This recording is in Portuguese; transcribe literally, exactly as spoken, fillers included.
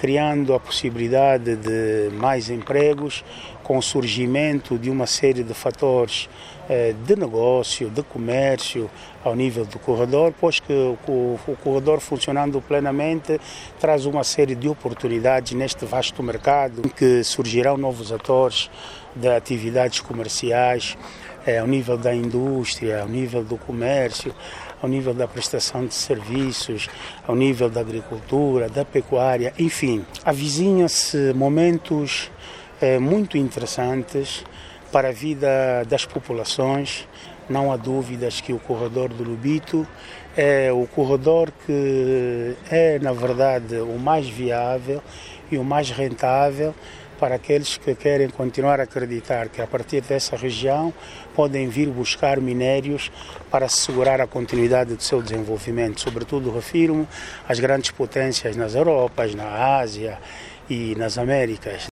criando a possibilidade de mais empregos, com o surgimento de uma série de fatores de negócio, de comércio ao nível do corredor, pois que o, o corredor funcionando plenamente traz uma série de oportunidades neste vasto mercado, em que surgirão novos atores de atividades comerciais, é, ao nível da indústria, ao nível do comércio, ao nível da prestação de serviços, ao nível da agricultura, da pecuária, enfim. Avizinham-se momentos é, muito interessantes para a vida das populações. Não há dúvidas que o corredor do Lobito é o corredor que é, na verdade, o mais viável e o mais rentável para aqueles que querem continuar a acreditar que a partir dessa região podem vir buscar minérios para assegurar a continuidade do seu desenvolvimento. Sobretudo refiro-me às grandes potências nas Europas, na Ásia e nas Américas.